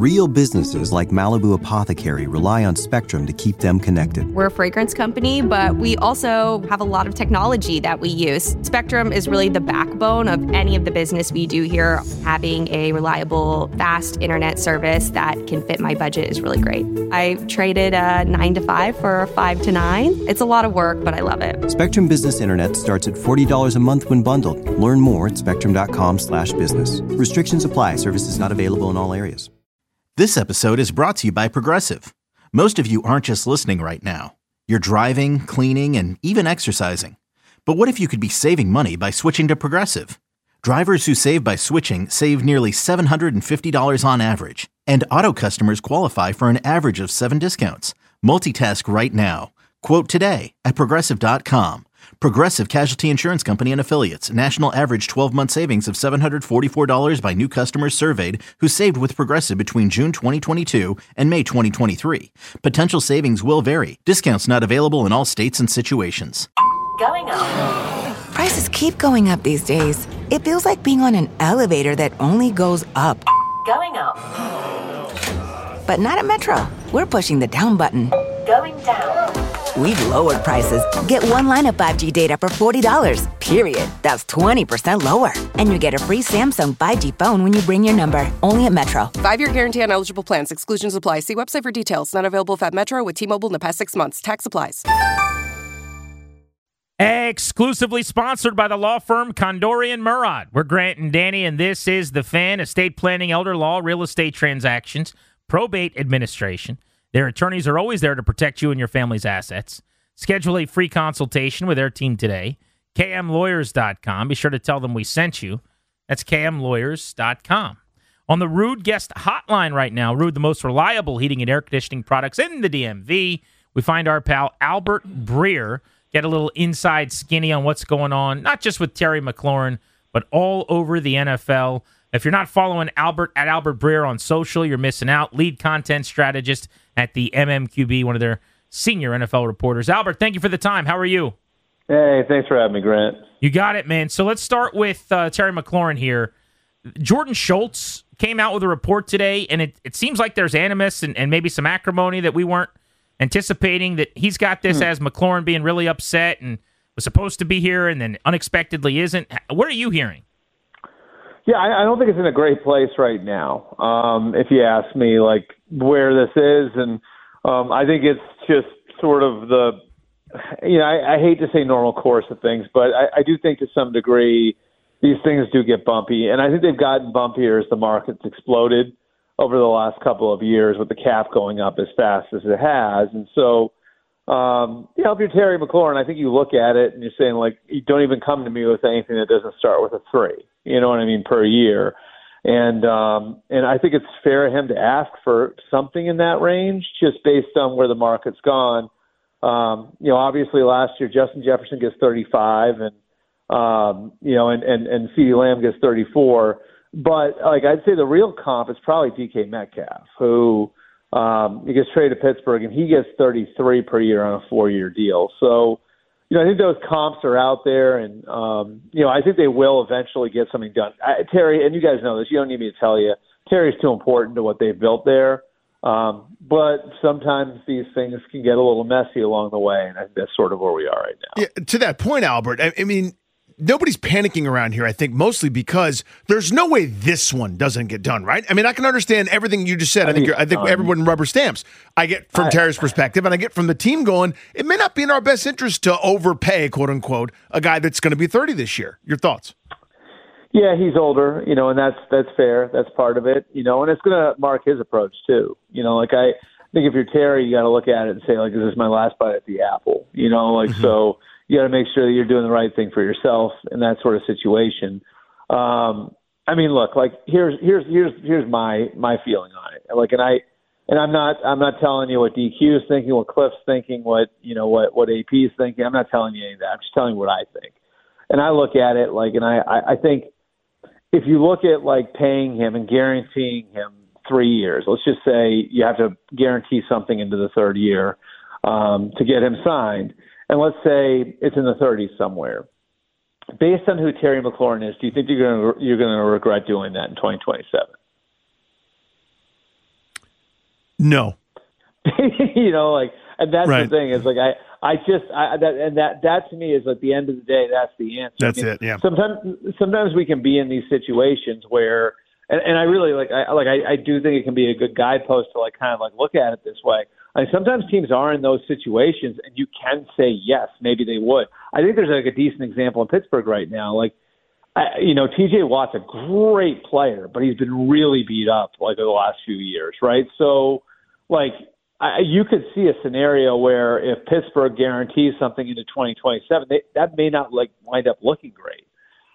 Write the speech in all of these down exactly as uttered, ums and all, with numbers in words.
Real businesses like Malibu Apothecary rely on Spectrum to keep them connected. We're a fragrance company, but we also have a lot of technology that we use. Spectrum is really the backbone of any of the business we do here. Having a reliable, fast internet service that can fit my budget is really great. I traded a nine to five for a five to nine. It's a lot of work, but I love it. Spectrum Business Internet starts at forty dollars a month when bundled. Learn more at spectrum.com slash business. Restrictions apply. Services not available in all areas. This episode is brought to you by Progressive. Most of you aren't just listening right now. You're driving, cleaning, and even exercising. But what if you could be saving money by switching to Progressive? Drivers who save by switching save nearly seven hundred fifty dollars on average. And auto customers qualify for an average of seven discounts. Multitask right now. Quote today at Progressive dot com. Progressive Casualty Insurance Company and Affiliates. National average twelve-month savings of seven hundred forty-four dollars by new customers surveyed who saved with Progressive between June twenty twenty-two and May twenty twenty-three. Potential savings will vary. Discounts not available in all states and situations. Going up. Prices keep going up these days. It feels like being on an elevator that only goes up. Going up. But not at Metro. We're pushing the down button. Going down. We've lowered prices. Get one line of five G data for forty dollars, period. That's twenty percent lower. And you get a free Samsung five G phone when you bring your number. Only at Metro. Five-year guarantee on eligible plans. Exclusions apply. See website for details. Not available if at Metro with T-Mobile in the past six months. Tax applies. Exclusively sponsored by the law firm Condorian Murad. We're Grant and Danny, and this is The Fan. Estate planning, elder law, real estate transactions, probate administration. Their attorneys are always there to protect you and your family's assets. Schedule a free consultation with their team today. K M lawyers dot com. Be sure to tell them we sent you. That's K M lawyers dot com. On the Ruud guest hotline right now, Ruud, the most reliable heating and air conditioning products in the D M V. We find our pal Albert Breer. Get a little inside skinny on what's going on, not just with Terry McLaurin, but all over the N F L. If you're not following Albert at Albert Breer on social, you're missing out. Lead content strategist at the M M Q B, one of their senior N F L reporters. Albert, thank you for the time. How are you? Hey, thanks for having me, Grant. You got it, man. So let's start with uh, Terry McLaurin here. Jordan Schultz came out with a report today, and it, it seems like there's animus and, and maybe some acrimony that we weren't anticipating, that he's got this hmm. as McLaurin being really upset and was supposed to be here and then unexpectedly isn't. What are you hearing? Yeah, I, I don't think it's in a great place right now, um, if you ask me, like, where this is. And um, I think it's just sort of the, you know, I, I hate to say normal course of things, but I, I do think to some degree these things do get bumpy. And I think they've gotten bumpier as the market's exploded over the last couple of years with the cap going up as fast as it has. And so, um, you know, if you're Terry McLaurin, I think you look at it and you're saying, like, you don't even come to me with anything that doesn't start with a three. You know what I mean, per year. And um, and I think it's fair of him to ask for something in that range just based on where the market's gone. Um, you know, obviously last year Justin Jefferson gets thirty-five and, um, you know, and, and, and CeeDee Lamb gets thirty-four. But, like, I'd say the real comp is probably D K Metcalf, who um, he gets traded to Pittsburgh, and he gets thirty-three per year on a four-year deal. So, you know, I think those comps are out there, and, um, you know, I think they will eventually get something done. I, Terry, and you guys know this, you don't need me to tell you, Terry's too important to what they've built there. Um, but sometimes these things can get a little messy along the way, and I think that's sort of where we are right now. Yeah, to that point, Albert, I, I mean, nobody's panicking around here, I think, mostly because there's no way this one doesn't get done, right? I mean, I can understand everything you just said. I, I think you're, I think um, everyone rubber stamps. I get from I, Terry's perspective, and I get from the team going, it may not be in our best interest to overpay, quote unquote, a guy that's going to be thirty this year. Your thoughts? Yeah, he's older, you know, and that's that's fair. That's part of it, you know, and it's going to mark his approach too. You know, like I think if you're Terry, you got to look at it and say, like, is this my last bite at the apple? You know, like mm-hmm. so. You got to make sure that you're doing the right thing for yourself in that sort of situation. Um, I mean, look, like here's here's here's here's my my feeling on it. Like, and I and I'm not I'm not telling you what D Q is thinking, what Cliff's thinking, what you know what what A P is thinking. I'm not telling you any of that. I'm just telling you what I think. And I look at it like, and I I, I think if you look at like paying him and guaranteeing him three years, let's just say you have to guarantee something into the third year um, to get him signed. And let's say it's in the thirties somewhere. Based on who Terry McLaurin is, do you think you're going to you're going to regret doing that in twenty twenty-seven? No. you know, like, and that's right. the thing is like I, I just, I, that, and that, that to me is at the end of the day, that's the answer. That's I mean, it. Yeah. Sometimes, sometimes we can be in these situations where, and, and I really like, I like, I, I do think it can be a good guidepost to like kind of like look at it this way. I mean, sometimes teams are in those situations, and you can say yes, maybe they would. I think there's like a decent example in Pittsburgh right now. Like, I, you know, T J Watt's a great player, but he's been really beat up like over the last few years, right? So, like, I, you could see a scenario where if Pittsburgh guarantees something into twenty twenty-seven, they, that may not like wind up looking great.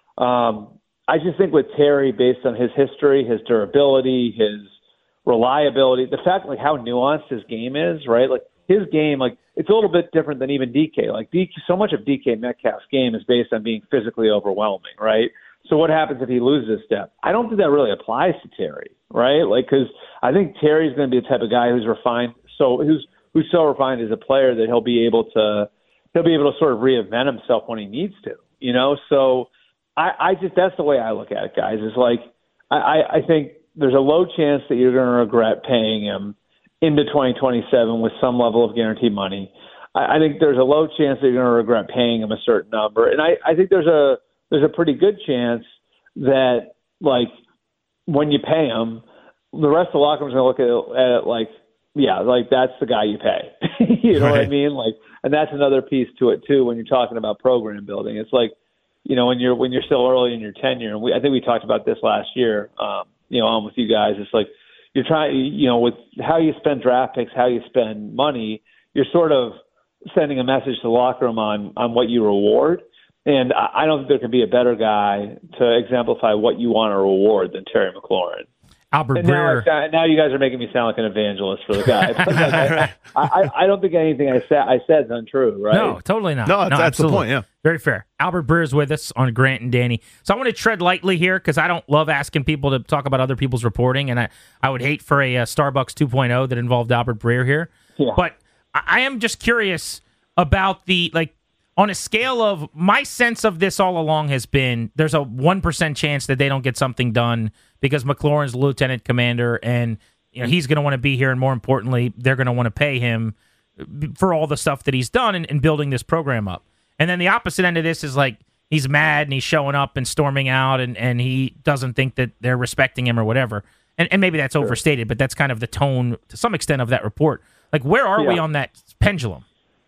Um, I just think with Terry, based on his history, his durability, his reliability, the fact like how nuanced his game is, right? Like his game, like it's a little bit different than even D K. Like D K, so much of D K Metcalf's game is based on being physically overwhelming, right? So what happens if he loses a step? I don't think that really applies to Terry, right? Like because I think Terry's going to be the type of guy who's refined, so who's who's so refined as a player that he'll be able to he'll be able to sort of reinvent himself when he needs to, you know. So I, I just that's the way I look at it, guys. Is like I, I think there's a low chance that you're going to regret paying him into twenty twenty-seven with some level of guaranteed money. I, I think there's a low chance that you're going to regret paying him a certain number, and I, I think there's a there's a pretty good chance that like when you pay him, the rest of the locker room's going to look at it, at it like, yeah, like that's the guy you pay. you know right. what I mean? Like, and that's another piece to it too when you're talking about program building. It's like, you know, when you're when you're still early in your tenure, and we, I think we talked about this last year. Um, you know, on with you guys, it's like you're trying, you know, with how you spend draft picks, how you spend money, you're sort of sending a message to the locker room on on what you reward. And I don't think there can be a better guy to exemplify what you want to reward than Terry McLaurin. Albert and Breer. Now, now you guys are making me sound like an evangelist for the guy. I, I, I don't think anything I said I said is untrue, right? No, totally not. No, that's, no, that's the point, yeah. Very fair. Albert Breer is with us on Grant and Danny. So I want to tread lightly here because I don't love asking people to talk about other people's reporting, and I, I would hate for a, a Starbucks two point oh that involved Albert Breer here. Yeah. But I, I am just curious about the, like, on a scale of, my sense of this all along has been there's a one percent chance that they don't get something done because McLaurin's the lieutenant commander and you know he's going to want to be here, and more importantly, they're going to want to pay him for all the stuff that he's done in, in building this program up. And then the opposite end of this is like he's mad and he's showing up and storming out and, and he doesn't think that they're respecting him or whatever. And, and maybe that's sure. overstated, but that's kind of the tone to some extent of that report. Like, where are yeah. we on that pendulum?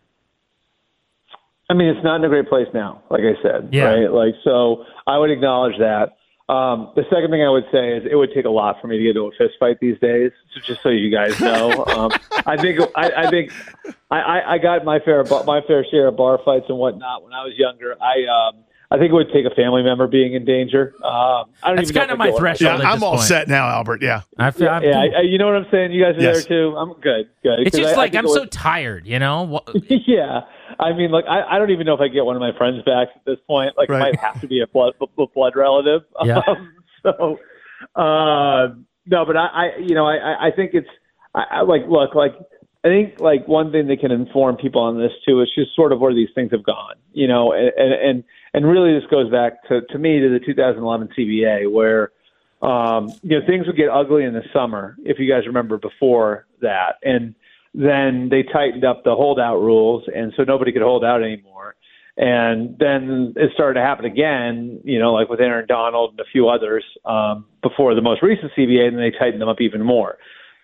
I mean, it's not in a great place now, like I said, yeah. right? Like, so I would acknowledge that. Um, the second thing I would say is it would take a lot for me to get into a fist fight these days. So just so you guys know, um, I think I, I think I, I got my fair my fair share of bar fights and whatnot when I was younger. I um, I think it would take a family member being in danger. Um, I don't That's even kind know of my threshold. Yeah, at I'm this all point. set now, Albert. Yeah, I feel, yeah, yeah I, you know what I'm saying. You guys are yes. there too. I'm good. Good. It's just I, like I I'm was, so tired, you know. yeah. I mean, like, I, I don't even know if I get one of my friends back at this point. Like, right. it might have to be a blood a blood relative. Yeah. Um, so, uh, no, but I, I, you know, I, I think it's, I, I like, look, like, I think like one thing that can inform people on this too is just sort of where these things have gone, you know, and and and really this goes back to to me to the two thousand eleven C B A where, um, you know, things would get ugly in the summer if you guys remember before that, and then they tightened up the holdout rules, and so nobody could hold out anymore. And then it started to happen again, you know, like with Aaron Donald and a few others um, before the most recent C B A, and then they tightened them up even more.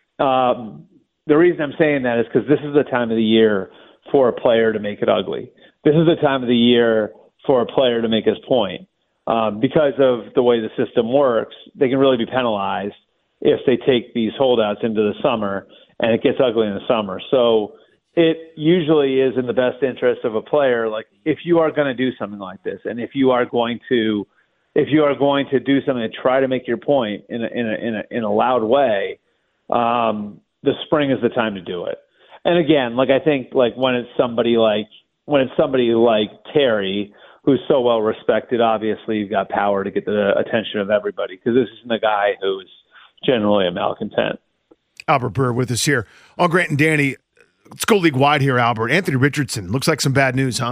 Um, the reason I'm saying that is because this is the time of the year for a player to make it ugly. This is the time of the year for a player to make his point. Um, because of the way the system works, they can really be penalized if they take these holdouts into the summer, and it gets ugly in the summer. So it usually is in the best interest of a player. Like if you are going to do something like this, and if you are going to, if you are going to do something to try to make your point in a, in a, in a, in a loud way, um, the spring is the time to do it. And again, like I think like when it's somebody like, when it's somebody like Terry, who's so well respected, obviously you've got power to get the attention of everybody because this isn't a guy who's generally a malcontent. Albert Breer with us here on Grant and Danny. Let's go league wide here, Albert. Anthony Richardson looks like some bad news, huh?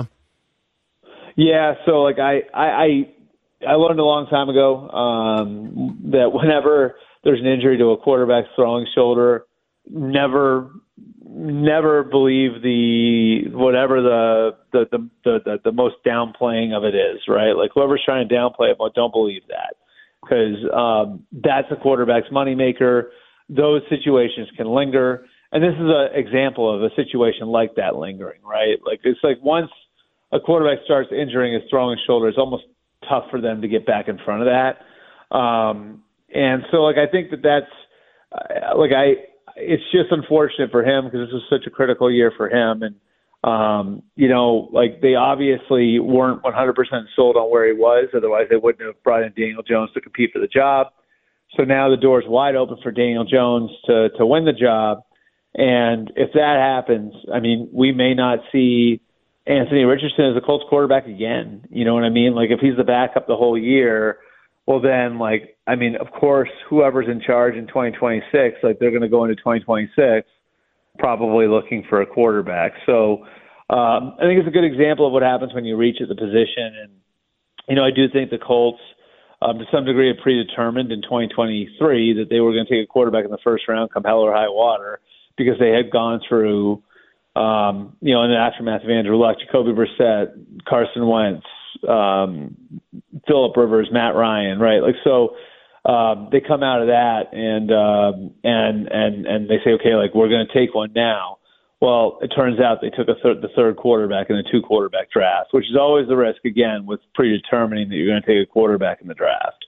Yeah. So like I, I, I, I learned a long time ago um, that whenever there's an injury to a quarterback's throwing shoulder, never never believe the whatever the the the the, the, the most downplaying of it is, right? Like whoever's trying to downplay it, don't believe that, because um, that's a quarterback's moneymaker. Those situations can linger, and this is an example of a situation like that lingering, right? Like it's like once a quarterback starts injuring his throwing shoulder, it's almost tough for them to get back in front of that. Um, and so, like, I think that that's uh, like I. It's just unfortunate for him because this was such a critical year for him. And, um, you know, like they obviously weren't one hundred percent sold on where he was. Otherwise, they wouldn't have brought in Daniel Jones to compete for the job. So now the door's wide open for Daniel Jones to, to win the job. And if that happens, I mean, we may not see Anthony Richardson as a Colts quarterback again. You know what I mean? Like if he's the backup the whole year, well, then, like, I mean, of course, whoever's in charge in twenty twenty-six, like, they're going to go into twenty twenty-six probably looking for a quarterback. So um, I think it's a good example of what happens when you reach at the position. And, you know, I do think the Colts, um, to some degree, have predetermined in twenty twenty-three that they were going to take a quarterback in the first round, come hell or high water, because they had gone through, um, you know, in the aftermath of Andrew Luck, Jacoby Brissett, Carson Wentz, um, Phillip Rivers, Matt Ryan, right? Like, so um, they come out of that and, um, and, and, and they say, okay, like we're going to take one now. Well, it turns out they took a third, the third quarterback in a two quarterback draft, which is always the risk again with predetermining that you're going to take a quarterback in the draft.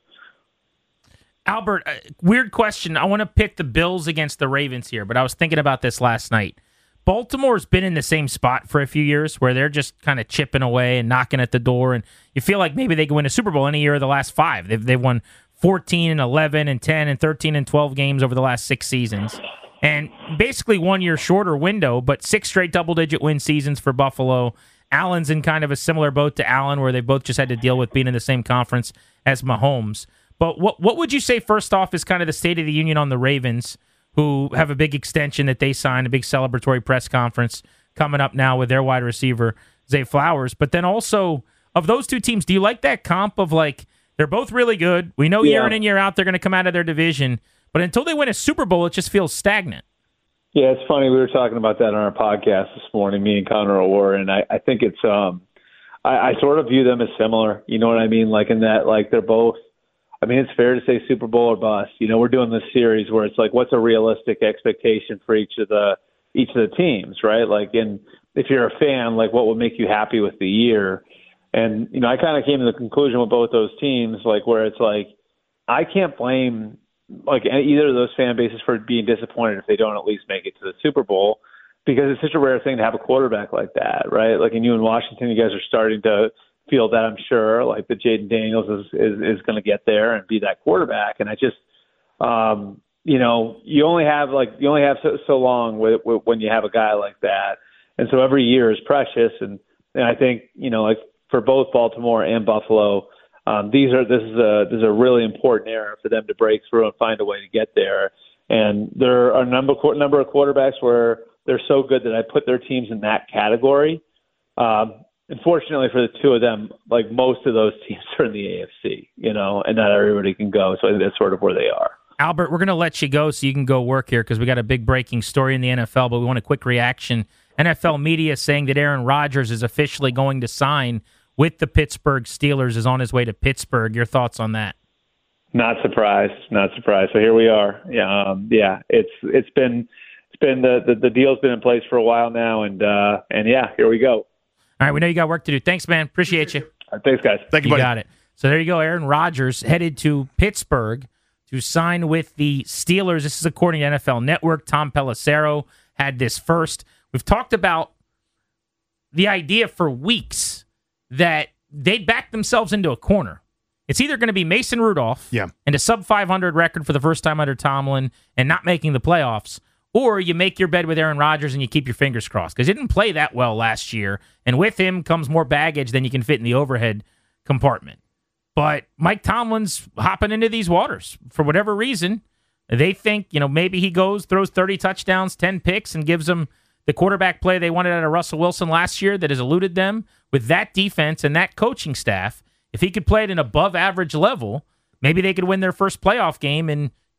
Albert, uh, weird question. I want to pick the Bills against the Ravens here, but I was thinking about this last night. Baltimore's been in the same spot for a few years where they're just kind of chipping away and knocking at the door, and you feel like maybe they can win a Super Bowl any year of the last five. They've, they've won fourteen and eleven and ten and thirteen and twelve games over the last six seasons. And basically one year shorter window, but six straight double-digit win seasons for Buffalo. Allen's in kind of a similar boat to Allen where they both just had to deal with being in the same conference as Mahomes. But what what would you say, first off, is kind of the state of the union on the Ravens, who have a big extension that they signed, a big celebratory press conference coming up now with their wide receiver, Zay Flowers. But then also, of those two teams, do you like that comp of like, they're both really good. We know yeah. year in and year out they're going to come out of their division. But until they win a Super Bowl, it just feels stagnant. Yeah, it's funny. We were talking about that on our podcast this morning, me and Connor O'War, and I, I think it's, um, I, I sort of view them as similar. You know what I mean? Like in that, like they're both, I mean, it's fair to say Super Bowl or bust. You know, we're doing this series where it's like, what's a realistic expectation for each of the each of the teams, right? Like, and if you're a fan, like, what would make you happy with the year? And you know, I kind of came to the conclusion with both those teams, like, where it's like, I can't blame like either of those fan bases for being disappointed if they don't at least make it to the Super Bowl, because it's such a rare thing to have a quarterback like that, right? Like, in you in Washington, you guys are starting to feel that, I'm sure, like that Jaden Daniels is, is, is going to get there and be that quarterback. And I just, um, you know, you only have like, you only have so, so long with, with, when you have a guy like that. And so every year is precious. And, and I think, you know, like for both Baltimore and Buffalo, um, these are, this is a, this is a really important era for them to break through and find a way to get there. And there are a number, number of quarterbacks where they're so good that I put their teams in that category. Um, Unfortunately for the two of them, like most of those teams are in the A F C, you know, and not everybody can go. So I think that's sort of where they are. Albert, we're going to let you go so you can go work here because we got a big breaking story in the N F L, but we want a quick reaction. N F L media saying that Aaron Rodgers is officially going to sign with the Pittsburgh Steelers, is on his way to Pittsburgh. Your thoughts on that? Not surprised, not surprised. So here we are. Yeah, um, yeah. It's it's been it's been the, the the deal's been in place for a while now, and uh, and yeah, here we go. All right, we know you got work to do. Thanks, man. Appreciate you. Right, thanks, guys. Thank you, you buddy. got it. So there you go. Aaron Rodgers headed to Pittsburgh to sign with the Steelers. This is according to N F L Network. Tom Pelissero had this first. We've talked about the idea for weeks that they'd back themselves into a corner. It's either going to be Mason Rudolph yeah. and a sub five hundred record for the first time under Tomlin and not making the playoffs, or you make your bed with Aaron Rodgers and you keep your fingers crossed, because he didn't play that well last year, and with him comes more baggage than you can fit in the overhead compartment. But Mike Tomlin's hopping into these waters. For whatever reason, they think, you know, maybe he goes, throws thirty touchdowns, ten picks, and gives them the quarterback play they wanted out of Russell Wilson last year that has eluded them. With that defense and that coaching staff, if he could play at an above-average level, maybe they could win their first playoff game in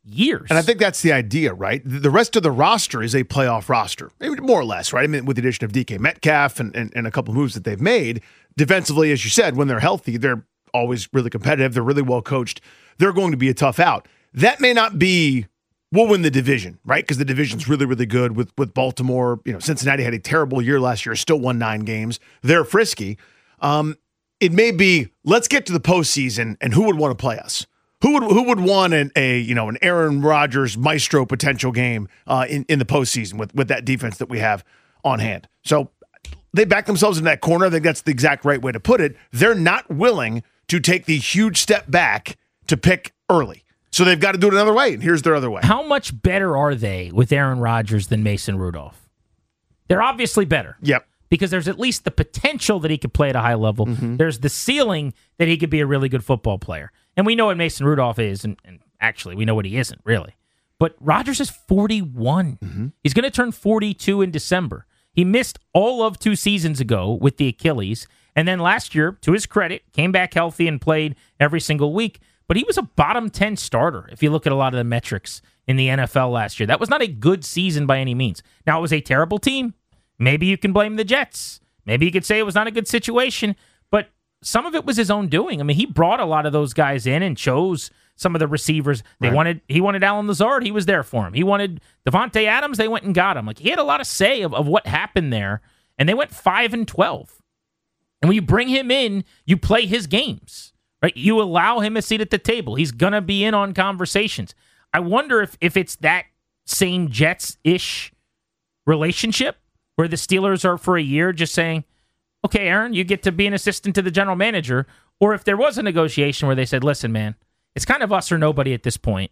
years. And I think that's the idea, right? The rest of the roster is a playoff roster, more or less, right? I mean, with the addition of D K Metcalf and, and, and a couple of moves that they've made, defensively, as you said, when they're healthy, they're always really competitive. They're really well coached. They're going to be a tough out. That may not be, we'll win the division, right? Because the division's really, really good with, with Baltimore. You know, Cincinnati had a terrible year last year, still won nine games. They're frisky. Um, it may be, let's get to the postseason, and who would want to play us? Who would who would want an, a you know an Aaron Rodgers maestro potential game uh, in in the postseason with with that defense that we have on hand? So they back themselves in that corner. I think that's the exact right way to put it. They're not willing to take the huge step back to pick early, so they've got to do it another way. And here's their other way. How much better are they with Aaron Rodgers than Mason Rudolph? They're obviously better. Yep. Because there's at least the potential that he could play at a high level. Mm-hmm. There's the ceiling that he could be a really good football player. And we know what Mason Rudolph is, and, and actually, we know what he isn't, really. But Rodgers is forty-one. Mm-hmm. He's going to turn forty-two in December. He missed all of two seasons ago with the Achilles, and then last year, to his credit, came back healthy and played every single week. But he was a bottom ten starter, if you look at a lot of the metrics in the N F L last year. That was not a good season by any means. Now, it was a terrible team. Maybe you can blame the Jets. Maybe you could say it was not a good situation, but some of it was his own doing. I mean, he brought a lot of those guys in and chose some of the receivers. They right. wanted. He wanted Allen Lazard. He was there for him. He wanted Devontae Adams. They went and got him. Like, he had a lot of say of, of what happened there, and they went five and twelve. And when you bring him in, you play his games, right? You allow him a seat at the table. He's gonna be in on conversations. I wonder if if it's that same Jets-ish relationship where the Steelers are for a year just saying, okay, Aaron, you get to be an assistant to the general manager, or if there was a negotiation where they said, listen, man, it's kind of us or nobody at this point.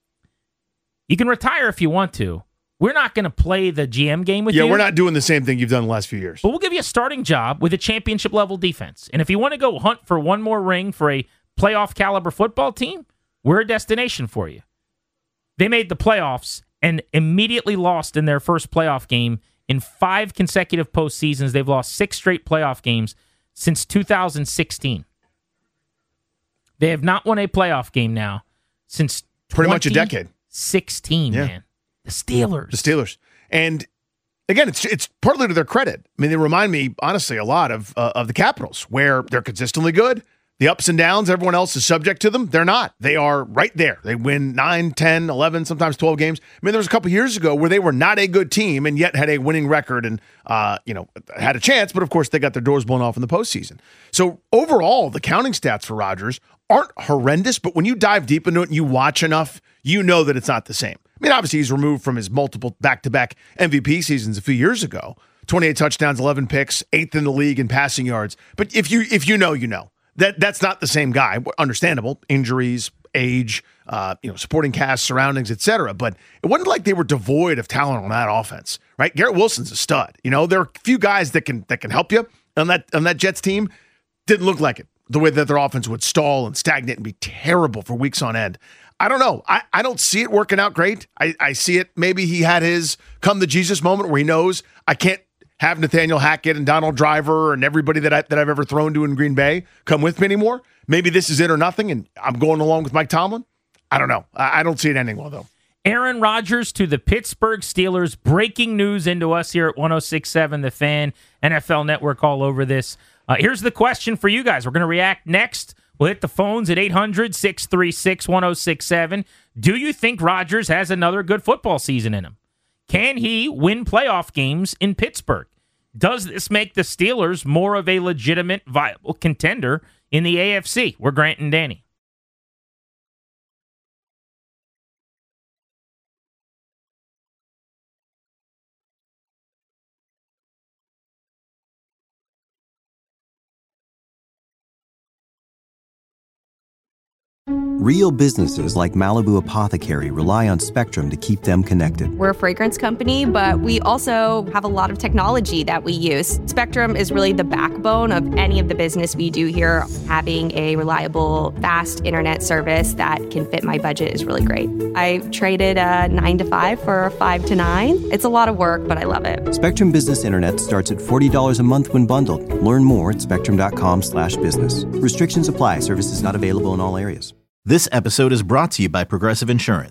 You can retire if you want to. We're not going to play the G M game with yeah, you. Yeah, we're not doing the same thing you've done the last few years. But we'll give you a starting job with a championship-level defense. And if you want to go hunt for one more ring for a playoff-caliber football team, we're a destination for you. They made the playoffs and immediately lost in their first playoff game. In five consecutive postseasons, they've lost six straight playoff games since two thousand sixteen. They have not won a playoff game now since pretty much a decade. sixteen, yeah. Man. The Steelers. The Steelers. And again, it's it's partly to their credit. I mean, they remind me, honestly, a lot of uh, of the Capitals, where they're consistently good. The ups and downs, everyone else is subject to them. They're not. They are right there. They win nine, ten, eleven, sometimes twelve games. I mean, there was a couple years ago where they were not a good team and yet had a winning record and, uh, you know, had a chance. But, of course, they got their doors blown off in the postseason. So, overall, the counting stats for Rodgers aren't horrendous. But when you dive deep into it and you watch enough, you know that it's not the same. I mean, obviously, he's removed from his multiple back-to-back M V P seasons a few years ago. twenty-eight touchdowns, eleven picks, eighth in the league in passing yards. But if you if you know, you know. That that's not the same guy. Understandable, injuries, age, uh, you know, supporting cast, surroundings, et cetera. But it wasn't like they were devoid of talent on that offense, right? Garrett Wilson's a stud. You know, there are a few guys that can that can help you on that on that Jets team. Didn't look like it. The way that their offense would stall and stagnate and be terrible for weeks on end. I don't know. I, I don't see it working out great. I, I see it. Maybe he had his come to Jesus moment where he knows I can't have Nathaniel Hackett and Donald Driver and everybody that, I, that I've ever thrown to in Green Bay come with me anymore. Maybe this is it or nothing, and I'm going along with Mike Tomlin. I don't know. I, I don't see it ending well, though. Aaron Rodgers to the Pittsburgh Steelers. Breaking news into us here at one oh six point seven The Fan, N F L Network all over this. Uh, here's the question for you guys. We're going to react next. We'll hit the phones at eight hundred, six three six, one oh six seven. Do you think Rodgers has another good football season in him? Can he win playoff games in Pittsburgh? Does this make the Steelers more of a legitimate, viable contender in the A F C? We're Grant and Danny. Real businesses like Malibu Apothecary rely on Spectrum to keep them connected. We're a fragrance company, but we also have a lot of technology that we use. Spectrum is really the backbone of any of the business we do here. Having a reliable, fast internet service that can fit my budget is really great. I traded a nine to five for a five to nine. It's a lot of work, but I love it. Spectrum Business Internet starts at forty dollars a month when bundled. Learn more at spectrum.com slash business. Restrictions apply. Services not available in all areas. This episode is brought to you by Progressive Insurance.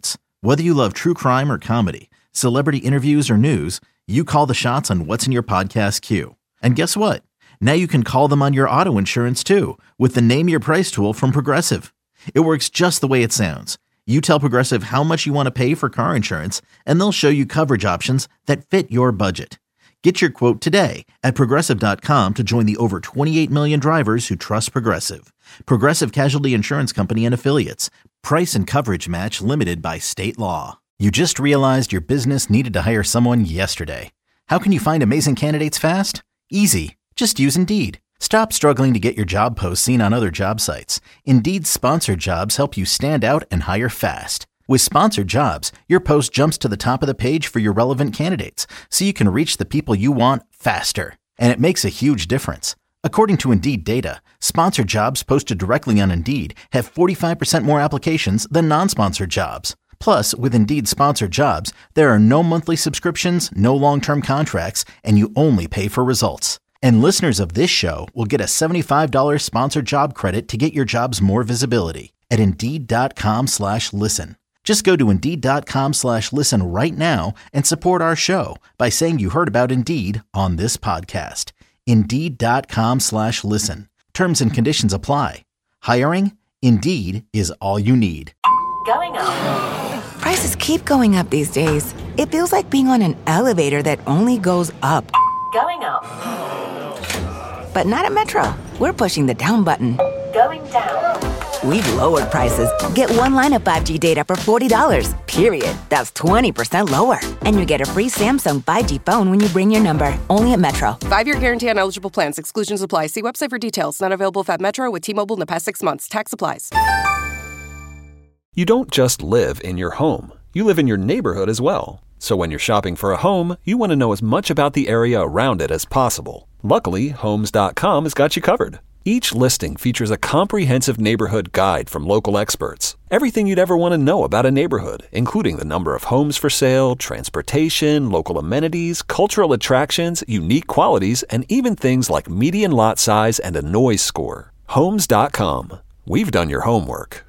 Whether you love true crime or comedy, celebrity interviews or news, you call the shots on what's in your podcast queue. And guess what? Now you can call them on your auto insurance too with the Name Your Price tool from Progressive. It works just the way it sounds. You tell Progressive how much you want to pay for car insurance, and they'll show you coverage options that fit your budget. Get your quote today at Progressive dot com to join the over twenty-eight million drivers who trust Progressive. Progressive Casualty Insurance Company and Affiliates. Price and coverage match limited by state law. You just realized your business needed to hire someone yesterday. How can you find amazing candidates fast? Easy. Just use Indeed. Stop struggling to get your job posts seen on other job sites. Indeed's sponsored jobs help you stand out and hire fast. With sponsored jobs, your post jumps to the top of the page for your relevant candidates, so you can reach the people you want faster. And it makes a huge difference. According to Indeed data, sponsored jobs posted directly on Indeed have forty-five percent more applications than non-sponsored jobs. Plus, with Indeed sponsored jobs, there are no monthly subscriptions, no long-term contracts, and you only pay for results. And listeners of this show will get a seventy-five dollars sponsored job credit to get your jobs more visibility at Indeed.com slash listen. Just go to Indeed.com slash listen right now and support our show by saying you heard about Indeed on this podcast. Indeed.com slash listen. Terms and conditions apply. Hiring? Indeed is all you need. Going up. Prices keep going up these days. It feels like being on an elevator that only goes up. Going up. But not at Metro. We're pushing the down button. Going down. We've lowered prices. Get one line of five G data for forty dollars, period. That's twenty percent lower. And you get a free Samsung five G phone when you bring your number. Only at Metro. Five-year guarantee on eligible plans. Exclusions apply. See website for details. Not available if at Metro with T-Mobile in the past six months. Tax applies. You don't just live in your home. You live in your neighborhood as well. So when you're shopping for a home, you want to know as much about the area around it as possible. Luckily, Homes dot com has got you covered. Each listing features a comprehensive neighborhood guide from local experts. Everything you'd ever want to know about a neighborhood, including the number of homes for sale, transportation, local amenities, cultural attractions, unique qualities, and even things like median lot size and a noise score. Homes dot com. We've done your homework.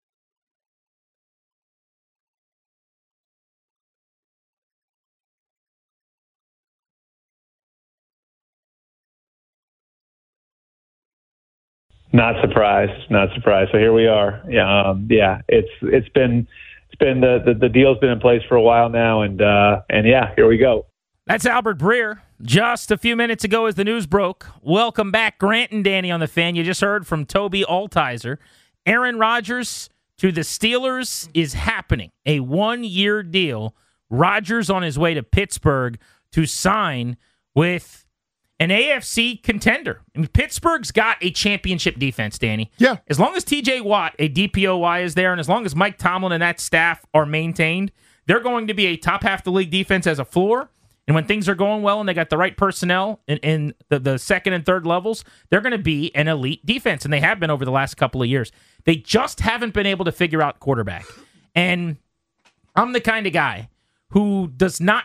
Not surprised, not surprised. So here we are. Yeah, um, yeah. It's it's been it's been the, the the deal's been in place for a while now, and uh, and yeah, here we go. That's Albert Breer. Just a few minutes ago, as the news broke. Welcome back, Grant and Danny on the Fan. You just heard from Toby Altizer. Aaron Rodgers to the Steelers is happening. A one-year deal. Rodgers on his way to Pittsburgh to sign with an A F C contender. I mean, Pittsburgh's got a championship defense, Danny. Yeah. As long as T J Watt, a D P O Y, is there, and as long as Mike Tomlin and that staff are maintained, they're going to be a top half the league defense as a floor. And when things are going well and they got the right personnel in, in the, the second and third levels, they're going to be an elite defense, and they have been over the last couple of years. They just haven't been able to figure out quarterback. And I'm the kind of guy who does not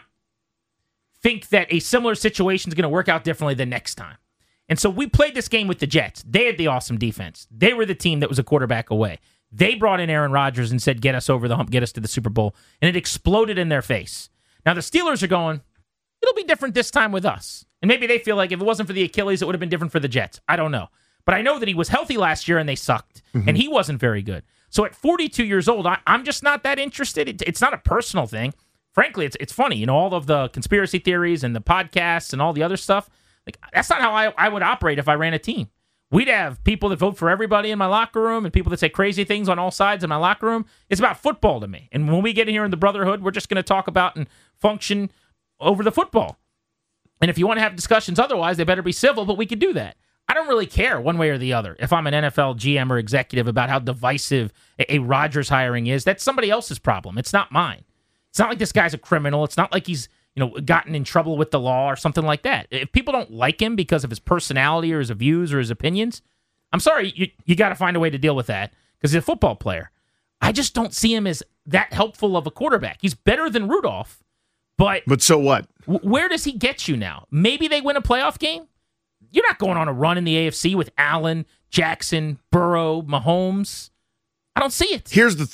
think that a similar situation is going to work out differently the next time. And so we played this game with the Jets. They had the awesome defense. They were the team that was a quarterback away. They brought in Aaron Rodgers and said, get us over the hump, get us to the Super Bowl. And it exploded in their face. Now the Steelers are going, it'll be different this time with us. And maybe they feel like if it wasn't for the Achilles, it would have been different for the Jets. I don't know. But I know that he was healthy last year and they sucked. Mm-hmm. And he wasn't very good. So at forty-two years old, I, I'm just not that interested. It, it's not a personal thing. Frankly, it's it's funny, you know, all of the conspiracy theories and the podcasts and all the other stuff. Like, that's not how I, I would operate if I ran a team. We'd have people that vote for everybody in my locker room and people that say crazy things on all sides in my locker room. It's about football to me. And when we get in here in the Brotherhood, we're just going to talk about and function over the football. And if you want to have discussions otherwise, they better be civil, but we could do that. I don't really care one way or the other if I'm an N F L G M or executive about how divisive a, a Rodgers hiring is. That's somebody else's problem. It's not mine. It's not like this guy's a criminal. It's not like he's, you know, gotten in trouble with the law or something like that. If people don't like him because of his personality or his views or his opinions, I'm sorry, you, you got to find a way to deal with that because he's a football player. I just don't see him as that helpful of a quarterback. He's better than Rudolph, but... But so what? W- where does he get you now? Maybe they win a playoff game? You're not going on a run in the A F C with Allen, Jackson, Burrow, Mahomes. I don't see it. Here's the thought.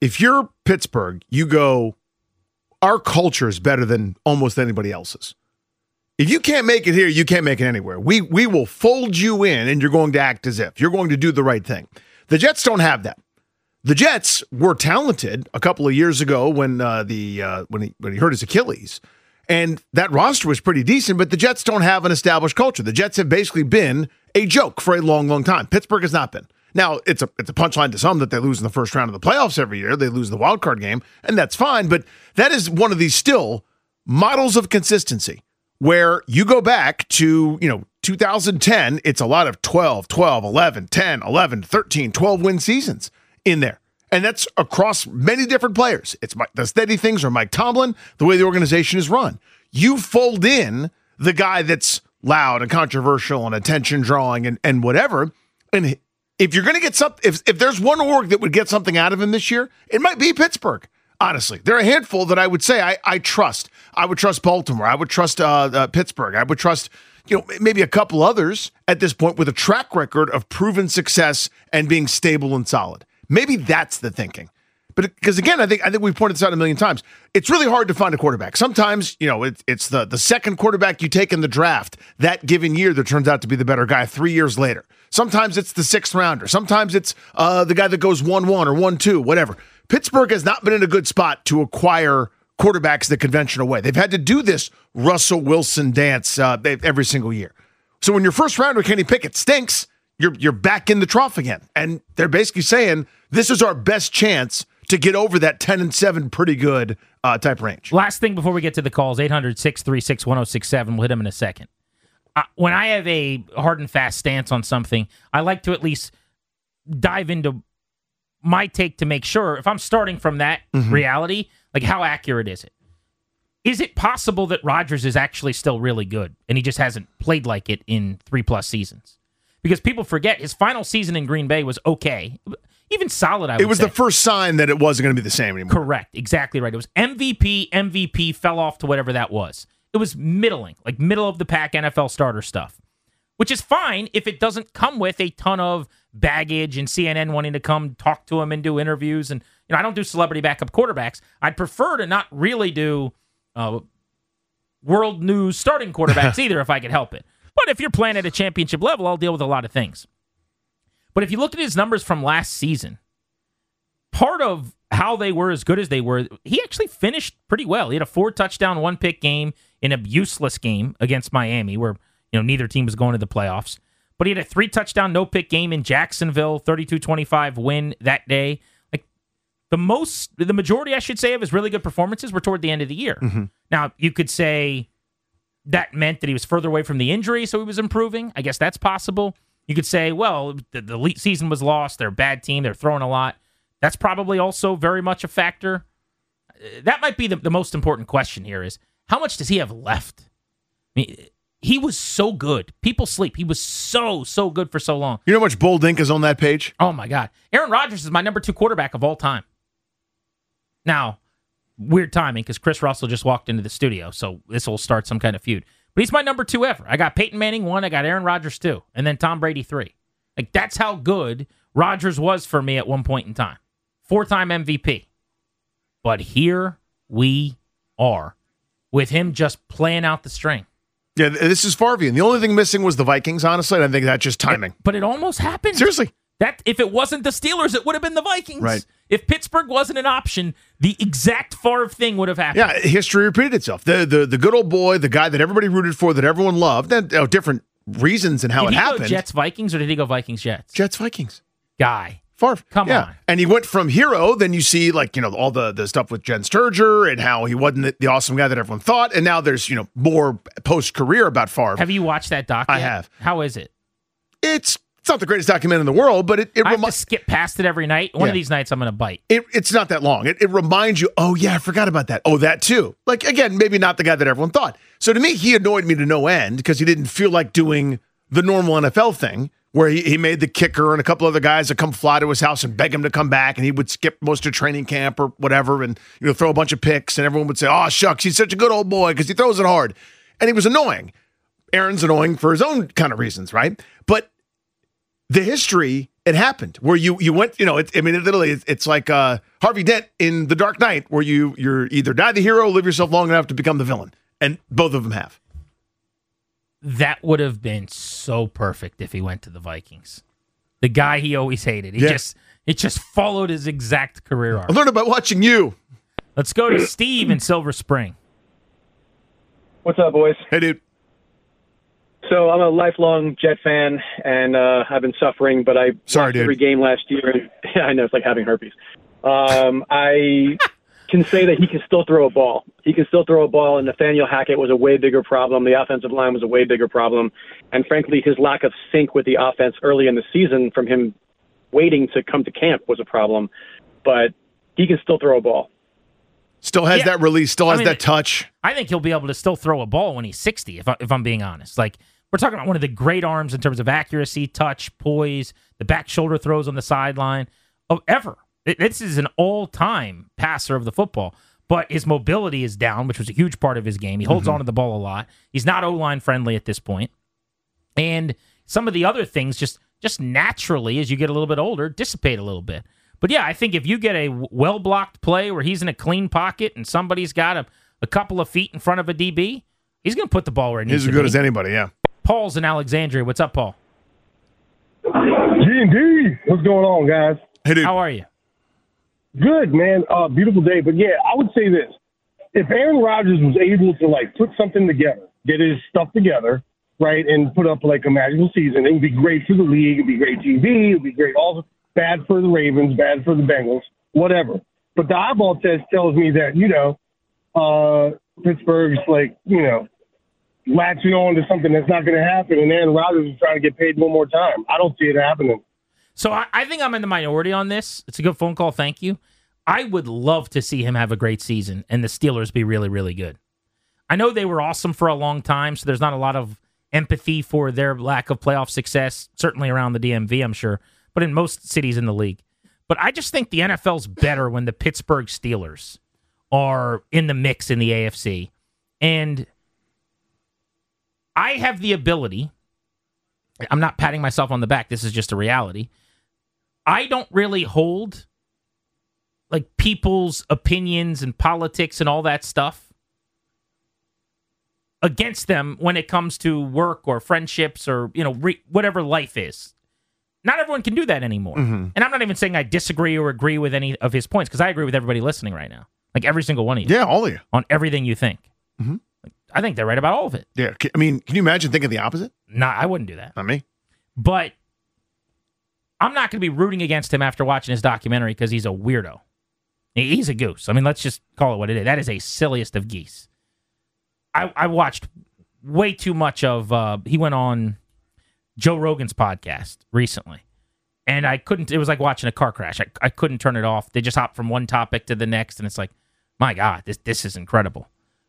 if you're Pittsburgh, you go, our culture is better than almost anybody else's. If you can't make it here, you can't make it anywhere. We we will fold you in, and you're going to act as if. You're going to do the right thing. The Jets don't have that. The Jets were talented a couple of years ago when uh, the uh, when he when he hurt his Achilles, and that roster was pretty decent. But the Jets don't have an established culture. The Jets have basically been a joke for a long, long time. Pittsburgh has not been. Now it's a it's a punchline to some that they lose in the first round of the playoffs every year. They lose the wild card game, and that's fine. But that is one of these still models of consistency, where you go back to, you know, two thousand ten, it's a lot of twelve, twelve, eleven, ten, eleven, thirteen, twelve win seasons in there. And that's across many different players. It's Mike, the steady things are Mike Tomlin, the way the organization is run. You fold in the guy that's loud and controversial and attention drawing and, and whatever. And if you're going to get something, if, if there's one org that would get something out of him this year, it might be Pittsburgh. Honestly, there are a handful that I would say I, I trust. I would trust Baltimore. I would trust uh, uh, Pittsburgh. I would trust, you know, maybe a couple others at this point with a track record of proven success and being stable and solid. Maybe that's the thinking. But because again, I think I think we've pointed this out a million times. It's really hard to find a quarterback. Sometimes, you know, it, it's the the second quarterback you take in the draft that given year that turns out to be the better guy three years later. Sometimes it's the sixth rounder. Sometimes it's uh, the guy that goes one one or one two, whatever. Pittsburgh has not been in a good spot to acquire quarterbacks the conventional way. They've had to do this Russell Wilson dance uh, every single year. So when your first rounder, Kenny Pickett, stinks, you're you're back in the trough again. And they're basically saying this is our best chance to get over that ten and seven pretty good uh, type range. Last thing before we get to the calls, eight hundred, six three six, one oh six seven. We'll hit them in a second. Uh, when I have a hard and fast stance on something, I like to at least dive into my take to make sure if I'm starting from that mm-hmm. reality, like how accurate is it? Is it possible that Rodgers is actually still really good and he just hasn't played like it in three plus seasons? Because people forget his final season in Green Bay was okay. Even solid, I would say. It was say. the first sign that it wasn't going to be the same anymore. Correct. Exactly right. It was M V P, M V P, fell off to whatever that was. It was middling, like middle of the pack N F L starter stuff, which is fine if it doesn't come with a ton of baggage and C N N wanting to come talk to him and do interviews. And, you know, I don't do celebrity backup quarterbacks. I'd prefer to not really do uh, world news starting quarterbacks either if I could help it. But if you're playing at a championship level, I'll deal with a lot of things. But if you look at his numbers from last season, part of how they were as good as they were, he actually finished pretty well. He had a four touchdown, one pick game in a useless game against Miami where, you know, neither team was going to the playoffs. But he had a three touchdown, no pick game in Jacksonville, thirty-two twenty-five win that day. Like the most, the majority, I should say, of his really good performances were toward the end of the year. Mm-hmm. Now, you could say that meant that he was further away from the injury, so he was improving. I guess that's possible. You could say, well, the, the late season was lost. They're a bad team. They're throwing a lot. That's probably also very much a factor. That might be the, the most important question here is, how much does he have left? I mean, he was so good. People sleep. He was so, so good for so long. You know how much bold ink is on that page? Oh, my God. Aaron Rodgers is my number two quarterback of all time. Now, weird timing because Chris Russell just walked into the studio, so this will start some kind of feud. But he's my number two ever. I got Peyton Manning one, I got Aaron Rodgers two, and then Tom Brady three. Like, that's how good Rodgers was for me at one point in time. Four-time M V P. But here we are with him just playing out the string. Yeah, this is Favre. And the only thing missing was the Vikings, honestly. I think that's just timing. It, but it almost happened. Seriously. That if it wasn't the Steelers, it would have been the Vikings. Right. If Pittsburgh wasn't an option, the exact Favre thing would have happened. Yeah, history repeated itself. The the the good old boy, the guy that everybody rooted for, that everyone loved, and uh, different reasons and how did it he happened. Go Jets Vikings or did he go Vikings Jets? Jets Vikings. Guy. Favre. Come yeah. on. And he went from hero, then you see like, you know, all the, the stuff with Jen Sturger and how he wasn't the, the awesome guy that everyone thought. And now there's, you know, more post-career about Favre. Have you watched that doc I yet? have. How is it? It's it's not the greatest document in the world, but it, it I have remi- to skip past it every night. One Yeah. of these nights I'm going to bite. It, it's not that long. It, it reminds you, oh, yeah, I forgot about that. Oh, that too. Like, again, maybe not the guy that everyone thought. So to me, he annoyed me to no end because he didn't feel like doing the normal N F L thing where he, he made the kicker and a couple other guys that come fly to his house and beg him to come back, and he would skip most of training camp or whatever and, you know, throw a bunch of picks, and everyone would say, oh, shucks, he's such a good old boy because he throws it hard. And he was annoying. Aaron's annoying for his own kind of reasons, right? But the history it happened where you you went, you know, it, I mean, it literally, it's, it's like uh, Harvey Dent in The Dark Knight, where you you're either die the hero, or live yourself long enough to become the villain, and both of them have. That would have been so perfect if he went to the Vikings. The guy he always hated. He Yeah. just it just followed his exact career arc. I learned about watching you. Let's go to Steve in Silver Spring. What's up, boys? Hey, dude. So I'm a lifelong Jet fan, and uh, I've been suffering, but I Sorry, watched dude. every game last year. Yeah, I know, it's like having herpes. Um, I can say that he can still throw a ball. He can still throw a ball, and Nathaniel Hackett was a way bigger problem. The offensive line was a way bigger problem. And frankly, his lack of sync with the offense early in the season from him waiting to come to camp was a problem. But he can still throw a ball. Still has Yeah. that release, still I has mean, that touch. I think he'll be able to still throw a ball when he's sixty, if, I, if I'm being honest. Like, we're talking about one of the great arms in terms of accuracy, touch, poise, the back shoulder throws on the sideline of ever. It, this is an all-time passer of the football, but his mobility is down, which was a huge part of his game. He holds Mhm. on to the ball a lot. He's not O-line friendly at this point. And some of the other things just, just naturally, as you get a little bit older, dissipate a little bit. But yeah, I think if you get a well-blocked play where he's in a clean pocket and somebody's got a, a couple of feet in front of a D B, he's going to put the ball where it needs He's to as good be. as anybody, yeah. Paul's in Alexandria. What's up, Paul? G and D, what's going on, guys? Hey, dude. How are you? Good, man. Uh, beautiful day. But yeah, I would say this: if Aaron Rodgers was able to like put something together, get his stuff together, right, and put up like a magical season, it would be great for the league. It'd be great T V. It'd be great. All bad for the Ravens, bad for the Bengals, whatever. But the eyeball test tells me that you know uh, Pittsburgh's like you know. latching on to something that's not going to happen, and Aaron Rodgers is trying to get paid one more time. I don't see it happening. So I, I think I'm in the minority on this. It's a good phone call. Thank you. I would love to see him have a great season and the Steelers be really, really good. I know they were awesome for a long time, so there's not a lot of empathy for their lack of playoff success, certainly around the D M V, I'm sure, but in most cities in the league. But I just think the N F L's better when the Pittsburgh Steelers are in the mix in the A F C. And I have the ability, I'm not patting myself on the back, this is just a reality. I don't really hold like people's opinions and politics and all that stuff against them when it comes to work or friendships or, you know, re- whatever life is. Not everyone can do that anymore. Mhm. And I'm not even saying I disagree or agree with any of his points, because I agree with everybody listening right now. Like every single one of you. Yeah, all of you. On everything you think. Mhm. I think they're right about all of it. Yeah. I mean, can you imagine thinking the opposite? No, I wouldn't do that. Not me. But I'm not going to be rooting against him after watching his documentary because he's a weirdo. He's a goose. I mean, let's just call it what it is. That is a silliest of geese. I, I watched way too much of, uh, he went on Joe Rogan's podcast recently, and I couldn't, it was like watching a car crash. I, I couldn't turn it off. They just hop from one topic to the next, and it's like, my God, this this is incredible.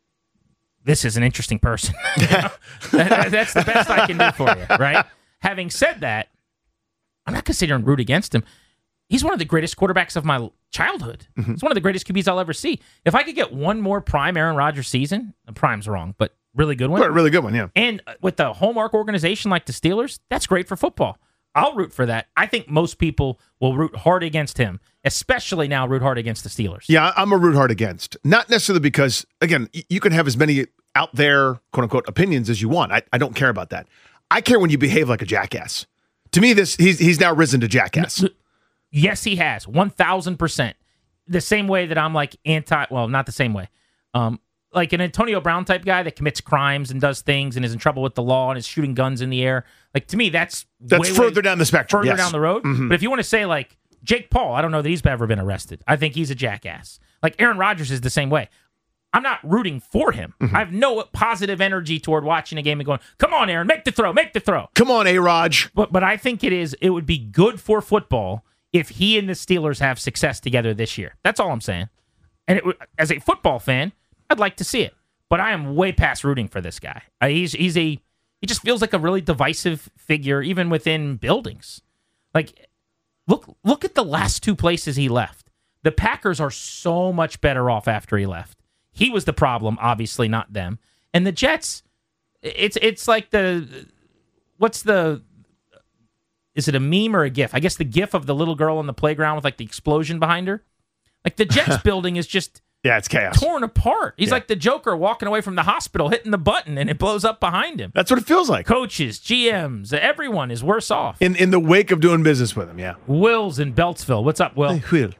This is an interesting person. that, that's the best I can do for you, right? Having said that, I'm not going to sit here and root against him. He's one of the greatest quarterbacks of my childhood. Mm-hmm. He's one of the greatest Q Bs I'll ever see. If I could get one more prime Aaron Rodgers season, prime's wrong, but really good one. Right, really good one, yeah. And with a hallmark organization like the Steelers, that's great for football. I'll root for that. I think most people will root hard against him, especially now root hard against the Steelers. Yeah, I'm a root hard against. Not necessarily because, again, you can have as many out there, quote unquote, opinions as you want. I, I don't care about that. I care when you behave like a jackass. To me, this he's he's now risen to jackass. Yes, he has. one thousand percent. The same way that I'm like anti, well, not the same way. Um, like an Antonio Brown type guy that commits crimes and does things and is in trouble with the law and is shooting guns in the air. Like, to me, that's That's way, further way down the spectrum. Further yes. down the road. Mm-hmm. But if you want to say, like, Jake Paul, I don't know that he's ever been arrested. I think he's a jackass. Like, Aaron Rodgers is the same way. I'm not rooting for him. Mm-hmm. I have no positive energy toward watching a game and going, come on, Aaron, make the throw, make the throw. Come on, A-Raj. But, but I think it is. It would be good for football if he and the Steelers have success together this year. That's all I'm saying. And it, as a football fan, I'd like to see it. But I am way past rooting for this guy. Uh, he's he's a he just feels like a really divisive figure, even within buildings. Like, look look at the last two places he left. The Packers are so much better off after he left. He was the problem, obviously, not them. And the Jets, it's it's like the what's the is it a meme or a GIF? I guess the GIF of the little girl on the playground with like the explosion behind her. Like the Jets building is just yeah, it's chaos. Torn apart. He's yeah. like the Joker walking away from the hospital, hitting the button, and it blows up behind him. That's what it feels like. Coaches, G Ms, everyone is worse off. In in the wake of doing business with him, yeah. Will's in Beltsville. What's up, Will? Hey, Will.